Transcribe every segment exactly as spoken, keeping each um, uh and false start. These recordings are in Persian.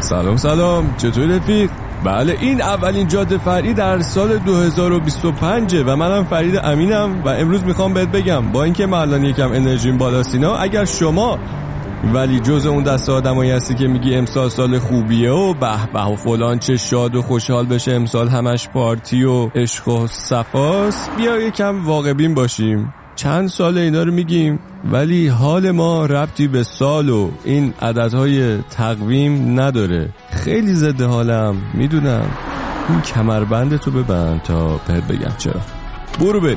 سلام سلام، چطور رفیق؟ بله، این اولین جاده فرعی در سال دو هزار و بیست و پنج و منم فرید امینم و امروز میخوام بهت بگم با اینکه من الان یکم انرژیم بالا سینا، اگر شما ولی جز اون دسته آدمایی هستی که میگی امسال سال خوبیه و به به و فلان چه شاد و خوشحال بشه امسال همش پارتی و عشق و صفاست، بیا یکم واقع بین باشیم. چند سال اینا رو میگیم ولی حال ما ربطی به سال و این عددهای تقویم نداره. خیلی ضد حالم میدونم. این کمربند تو ببند تا بهت بگم چرا. برو بریم.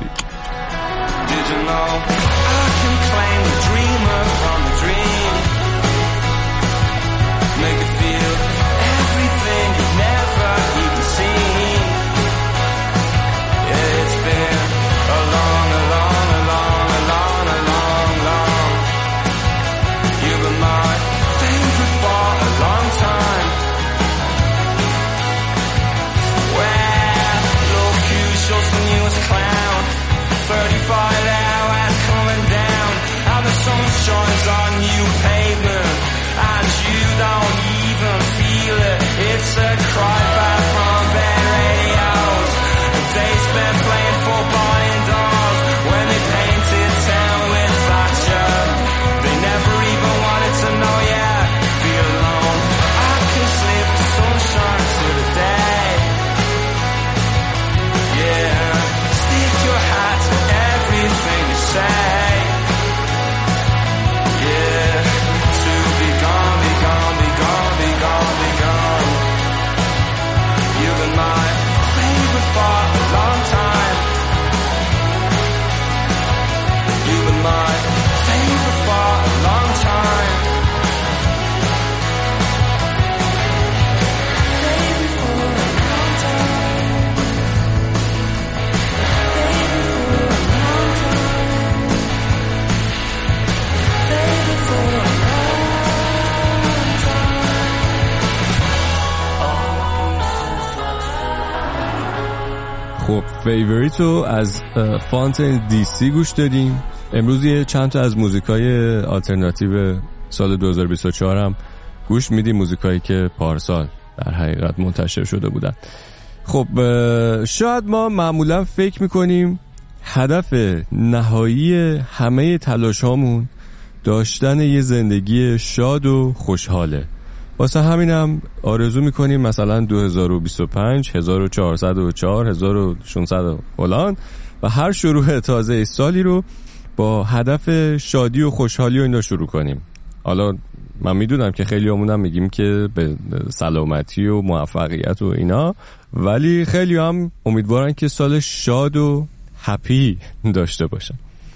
خب فیوریتو از فانتین دی سی گوش دادیم. امروز یه چند تا از موزیکای آلترناتیو سال دو هزار و بیست و چهار هم گوش میدیم، موزیکایی که پارسال در حقیقت منتشر شده بودن. خب شاید ما معمولا فکر میکنیم هدف نهایی همه تلاش هامون داشتن یه زندگی شاد و خوشحاله. واسه همینم آرزو میکنیم مثلا دو هزار و بیست و پنج، هزار و چهارصد و چهار، هزار و ششصد فلان و هر شروع تازه سالی رو با هدف شادی و خوشحالی و اینا شروع کنیم. حالا من میدونم که خیلی همونم میگیم که به سلامتی و موفقیت و اینا، ولی خیلی هم امیدوارن که سال شاد و هپی داشته باشن.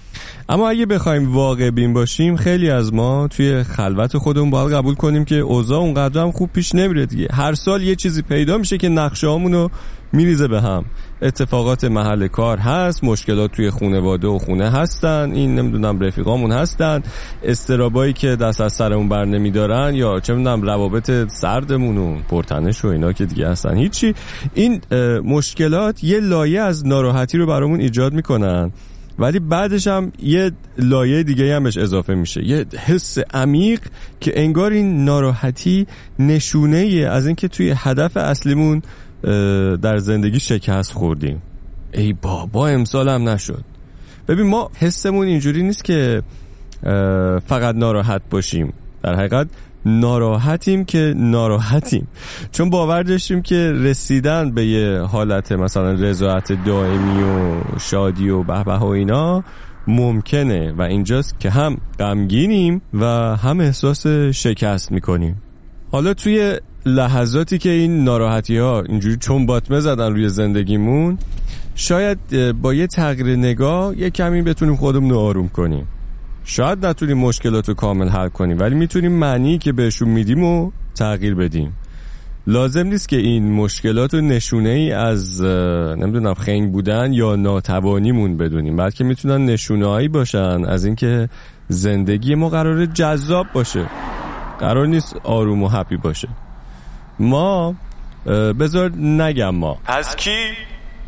اما اگه بخوایم واقع بین باشیم، خیلی از ما توی خلوت خودمون باید قبول کنیم که اوضاع اونقدر هم خوب پیش نمیره دیگه. هر سال یه چیزی پیدا میشه که نقشه هامونو میریزه به هم. اتفاقات محل کار هست، مشکلات توی خانواده و خونه هستن، این نمیدونم رفیقامون هستن، استرابایی که دست از سرمون بر نمیدارن، یا چه میدونم روابط سردمون و پرتنش و اینا که دیگه هستن هیچی. این مشکلات یه لایه از ناراحتی رو برامون ایجاد میکنن، ولی بعدش هم یه لایه دیگه هم بهش اضافه میشه، یه حس عمیق که انگار این ناراحتی نشونه ای از این که توی هدف اصلیمون در زندگی شکست خوردیم. ای بابا امسال هم نشد. ببین ما حسمون اینجوری نیست که فقط ناراحت باشیم، در حقیقت ناراحتیم که ناراحتیم، چون باور داشتیم که رسیدن به یه حالت مثلا رضایت دائمی و شادی و بهبه و اینا ممکنه و اینجاست که هم غمگینیم و هم احساس شکست میکنیم. حالا توی لحظاتی که این ناراحتی ها اینجوری چون باطمه زدن روی زندگیمون، شاید با یه تغییر نگاه یه کمی بتونیم خودمون رو آروم کنیم. شاید نتونیم مشکلات رو کامل حل کنیم، ولی میتونیم معنی که بهشون میدیم و تغییر بدیم. لازم نیست که این مشکلات رو نشونه ای از نمیدونم خنگ بودن یا ناتوانیمون بدونیم، بلکه میتونن نشونه هایی باشن از اینکه زندگی ما قراره جذاب باشه، قرار نیست آروم و هپی باشه. ما بذار نگم ما از کی؟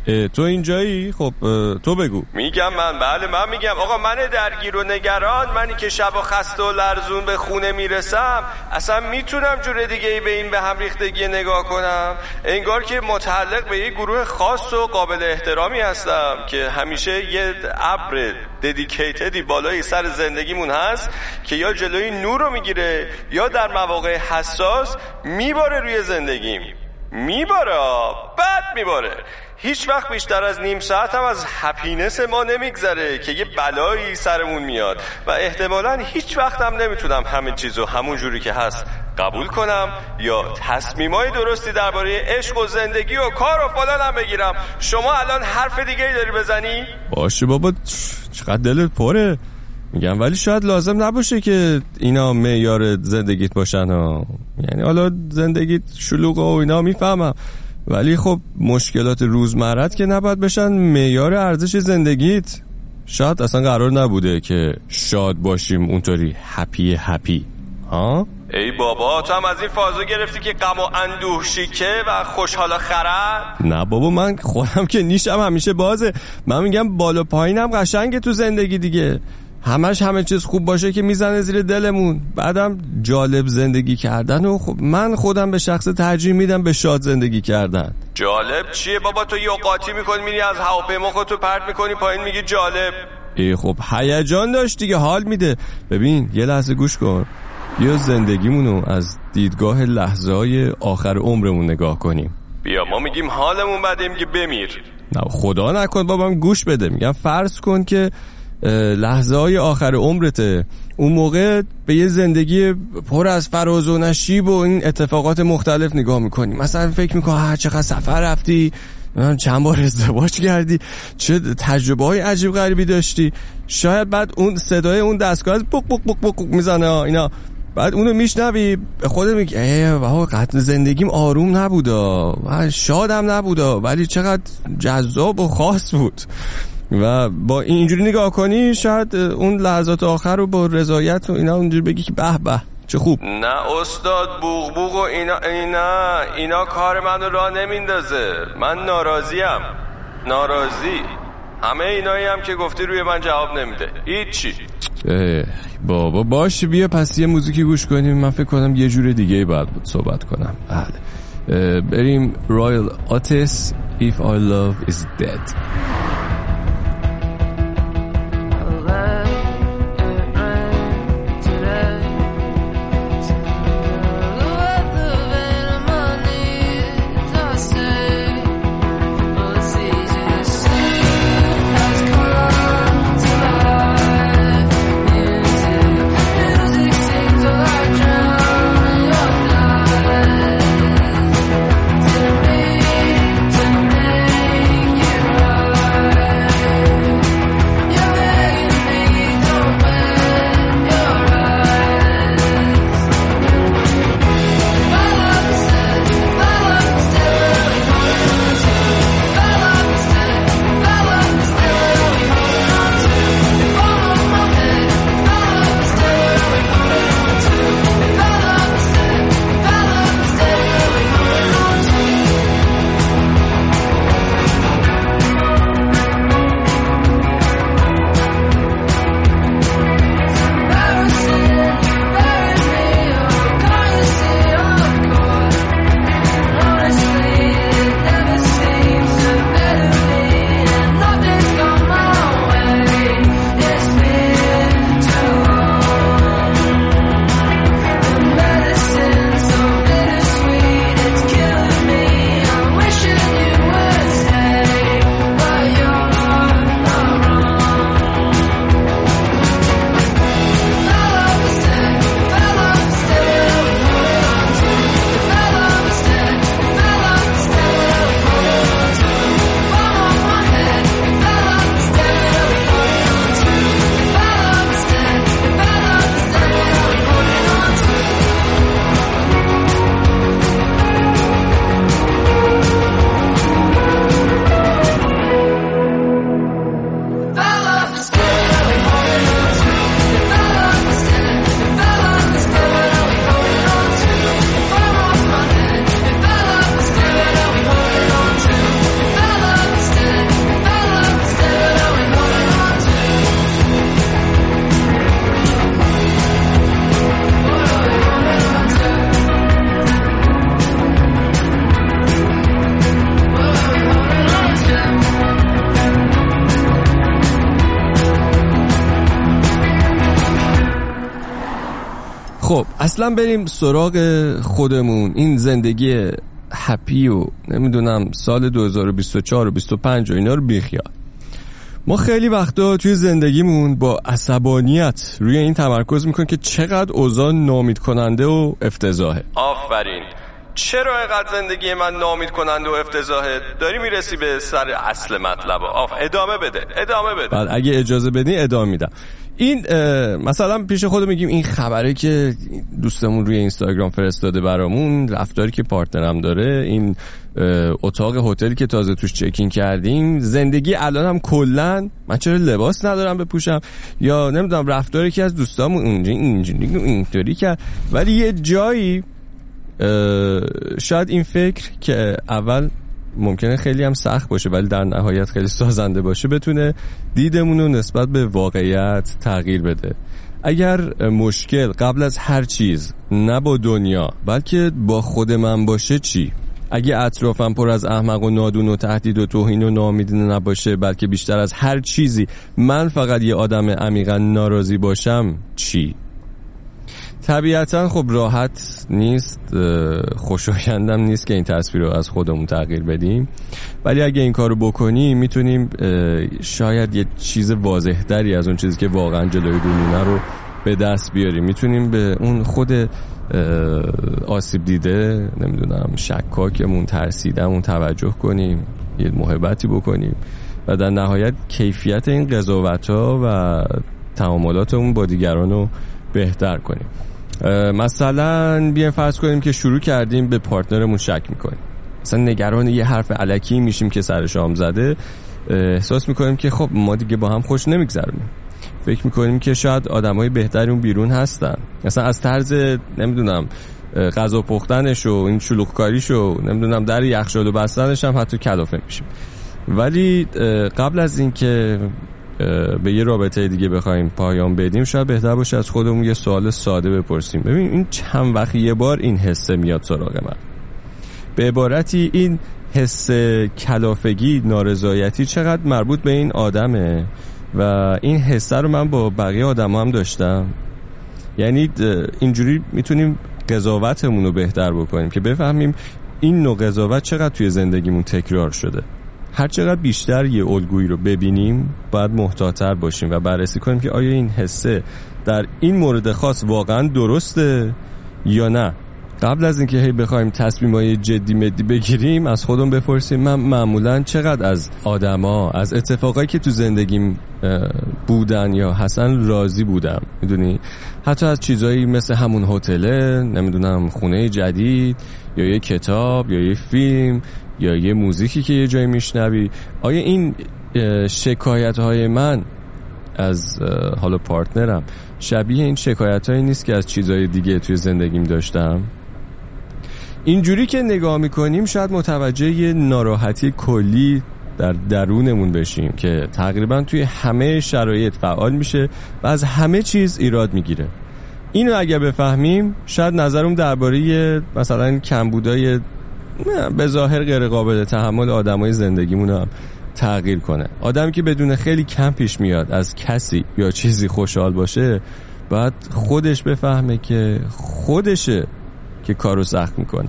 تو اینجایی؟ خب تو بگو. میگم من، بله من میگم. آقا من درگیر و نگران، منی که شب و خسته و لرزون به خونه میرسم، اصلا میتونم جور دیگه ای به این به هم ریختگی نگاه کنم؟ انگار که متعلق به یه گروه خاص و قابل احترامی هستم که همیشه یه ابر ددیکیتدی بالای سر زندگیمون هست که یا جلوی نور رو میگیره یا در مواقع حساس میباره روی زندگیم. میباره، بد میباره. هیچ وقت بیشتر از نیم ساعت هم از هپینس ما نمیگذره که یه بلایی سرمون میاد و احتمالاً هیچ وقت هم نمیتونم همه چیزو همون جوری که هست قبول کنم یا تصمیمای درستی درباره عشق و زندگی و کار و فلان هم بگیرم. شما الان حرف دیگه ای داری بزنی؟ باشه بابا، چقدر دلت پره. میگم ولی شاید لازم نباشه که اینا معیار زندگیت باشن ها. یعنی حالا زندگیت شلوغه و اینا میفهمم، ولی خب مشکلات روزمرت که نباید بشن معیار ارزش زندگیت. شاید اصلا قرار نبوده که شاد باشیم اونطوری هپی هپی ها. ای بابا، تو هم از این فازو گرفتی که غم و اندوه شیکه و خوشحالا خرد؟ نه بابا، من خودم که نیشم همیشه بازه. من میگم بالا پایینم قشنگه تو زندگی دیگه. همش همه چیز خوب باشه که میزنه زیر دلمون. بعدم جالب زندگی کردن و خب من خودم به شخص ترجیح میدم به شاد زندگی کردن. جالب چیه بابا؟ تو یه قاطی میکنی میری از هواپیما خودتو پرت میکنی پایین میگی جالب. ای خب هیجان داشت دیگه، حال میده. ببین یه لحظه گوش کن، بیا زندگیمونو از دیدگاه لحظه‌های آخر عمرمون نگاه کنیم. بیا ما میگیم حالمون بده، میگه بمیر. نه خدا نکن بابام، گوش بده. میگم فرض کن که لحظه های آخر عمرته، اون موقع به یه زندگی پر از فراز و نشیب و این اتفاقات مختلف نگاه میکنی. مثلا فکر میکنی هر چقدر سفر رفتی، چند بار ازدواج کردی، چه تجربه های عجیب غریبی داشتی. شاید بعد اون صدای اون دستگاه بوق بوق بوق بوق میزنه اینا، بعد اونو میشنوی به خودت میگی ای بابا قطع زندگیم آروم نبودا و شادم نبودا، ولی چقدر جذاب و خاص بود. و با اینجوری نگاه کنی شاید اون لحظات آخر رو با رضایت و اینا اونجوری بگی که به به چه خوب. نه استاد، بوق بوق و اینا اینا اینا کار منو راه نمیندازه. من ناراضیم، ناراضی. همه اینایی هم که گفتی روی من جواب نمیده، هیچی. بابا باش، بیا پس یه موزیکی گوش کنیم. من فکر کنم یه جور دیگه باید بود صحبت کنم. بله بریم رایل آتیس If Our Love Is Dead. خب اصلا بریم سراغ خودمون. این زندگی هپی و نمیدونم سال دو هزار و بیست و چهار و بیست و پنج و اینا رو بیخیال. ما خیلی وقتا توی زندگیمون با عصبانیت روی این تمرکز میکنیم که چقدر اوضاع ناامید کننده و افتضاحه. آفرین. چرا اینقدر زندگی من ناامید کننده و افتضاحه؟ داری میرسی به سر اصل مطلب. آف ادامه بده ادامه بده. بعد اگه اجازه بدی ادامه میدم. این مثلا پیش خودم میگیم این خبره که دوستمون روی اینستاگرام فرستاده برامون، رفتاری که پارتنرم داره، این اتاق هتلی که تازه توش چکین کردیم، زندگی الان هم کلن من چرا لباس ندارم بپوشم، یا نمیدونم رفتاری که از دوستامون اونجا اینجوری اینطوری کرد. ولی یه جایی شاید این فکر که اول ممکنه خیلی هم سخت باشه ولی در نهایت خیلی سازنده باشه، بتونه دیدمون رو نسبت به واقعیت تغییر بده. اگر مشکل قبل از هر چیز نه با دنیا بلکه با خود من باشه چی؟ اگه اطرافم پر از احمق و نادون و تهدید و توهین و ناامیدی نباشه بلکه بیشتر از هر چیزی من فقط یه آدم عمیقا ناراضی باشم چی؟ طبیعتا خب راحت نیست، خوشایندم نیست که این تصویر رو از خودمون تغییر بدیم، ولی اگه این کارو بکنیم میتونیم شاید یه چیز واضح تری از اون چیزی که واقعا جلوی رومونه رو به دست بیاریم. میتونیم به اون خود آسیب دیده، نمیدونم شکاکمون، ترسیدمون توجه کنیم، یه محبتی بکنیم و در نهایت کیفیت این قضاوت‌ها و تعاملاتمون با دیگران رو بهتر کنیم. مثلا بیایم فرض کنیم که شروع کردیم به پارتنرمون شک میکنیم، مثلا نگران یه حرف الکی میشیم که سر شام زده، احساس میکنیم که خب ما دیگه با هم خوش نمیگذرونیم، فکر میکنیم که شاید آدمای بهتری اون بیرون هستن، مثلا از طرز نمیدونم غذا پختنش و این شلوغکاریش و نمیدونم در یخچال و بستنش هم حتی کلافه میشیم. ولی قبل از این که به یه رابطه دیگه بخوایم پایان بدیم شاید بهتر باشه از خودمون یه سوال ساده بپرسیم. ببین این چند وقت یه بار این حسه میاد سراغ من؟ به عبارتی این حس کلافگی، نارضایتی چقدر مربوط به این آدمه و این حسه رو من با بقیه آدم هم داشتم؟ یعنی اینجوری میتونیم قضاوتمون رو بهتر بکنیم که بفهمیم این نوع قضاوت چقدر توی زندگیمون تکرار شده. هر چقدر بیشتر یه الگویی رو ببینیم باید محتاط‌تر باشیم و بررسی کنیم که آیا این حسه در این مورد خاص واقعا درسته یا نه. قبل از اینکه هی بخوایم تصمیمای جدی مدی بگیریم از خودم بپرسیم من معمولا چقدر از آدما، از اتفاقایی که تو زندگیم بودن یا حسن راضی بودم. میدونی حتی از چیزایی مثل همون هتله، نمیدونم خونه جدید یا یه کتاب یا یه فیلم یا یه موزیکی که یه جایی میشنوی، آیا این شکایت های من از حالا پارتنرم شبیه این شکایت هایی نیست که از چیزهای دیگه توی زندگیم داشتم؟ اینجوری که نگاه میکنیم شاید متوجه یه ناراحتی کلی در درونمون بشیم که تقریبا توی همه شرایط فعال میشه و از همه چیز ایراد میگیره. اینو اگر بفهمیم شاید نظرم درباره مثلا کمبودای به ظاهر غیر قابل تحمل آدمای زندگیمون هم تغییر کنه. آدمی که بدون خیلی کم پیش میاد از کسی یا چیزی خوشحال باشه باید خودش بفهمه که خودشه که کارو سخت میکنه.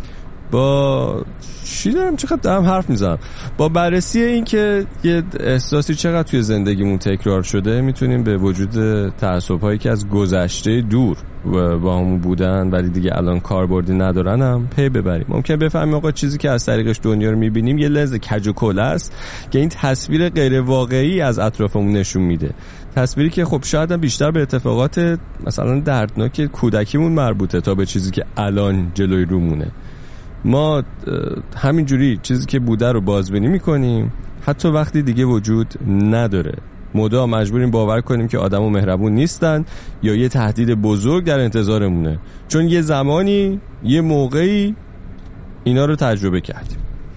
با چی دارم چقدر دارم حرف میزنم با بررسی این که یه احساسی چقدر توی زندگیمون تکرار شده میتونیم به وجود تعصب‌هایی که از گذشته دور و با همون بودن ولی دیگه الان کاربردی ندارن هم پی ببریم. ممکن بفهمیم آقا چیزی که از طریقش دنیا رو میبینیم یه لنز کج و کوله است که این تصویر غیر واقعی از اطرافمون نشون میده، تصویری که خب شاید بیشتر به اتفاقات مثلا دردناک کودکیمون مربوطه تا به چیزی که الان جلوی رومونه. ما همینجوری چیزی که بوده رو بازبینی میکنیم حتی وقتی دیگه وجود نداره. مدام مجبوریم باور کنیم که آدمو مهربون نیستن یا یه تهدید بزرگ در انتظارمونه، چون یه زمانی یه موقعی اینا رو تجربه کردیم.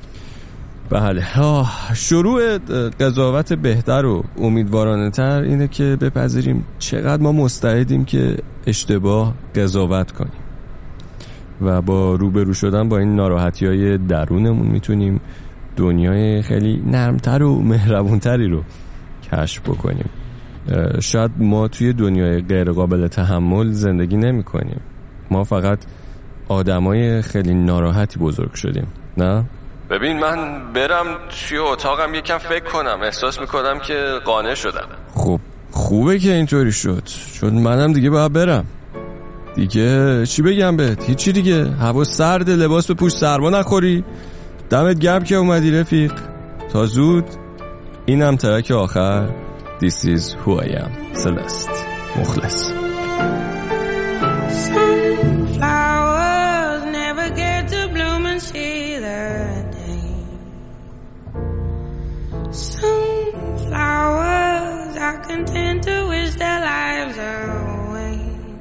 بله، شروع قضاوت بهتر و امیدوارانه تر اینه که بپذیریم چقدر ما مستعدیم که اشتباه قضاوت کنیم و با روبرو شدن با این ناراحتی‌های درونمون میتونیم دنیای خیلی نرمتر و مهربونتری رو کشف بکنیم. شاید ما توی دنیای غیر قابل تحمل زندگی نمی کنیم. ما فقط آدمای خیلی ناراحتی بزرگ شدیم، نه؟ ببین من برم توی اتاقم یکم فکر کنم، احساس میکنم که قانع شدم. خب خوبه که اینطوری شد، چون منم دیگه باید برم دیگه. چی بگم بهت؟ هیچی دیگه، هوا سرد، لباس بپوش سرما نخوری. دمت گرم که اومدی رفیق. تا زود. اینم ترک آخر This is who I am سلست مخلص. Sunflowers never get to bloom and see the day. Sunflowers are content to wish their lives away.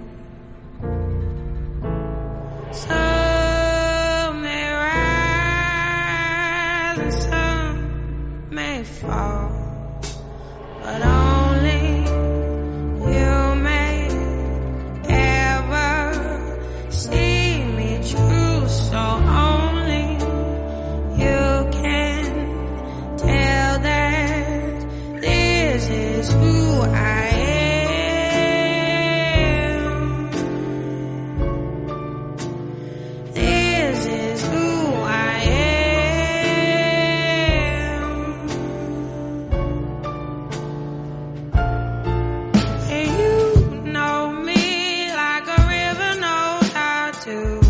Some may rise and some may fall, but only you may ever see me true. So only you can tell that this is who I am. This is who I am. And you know me like a river knows how to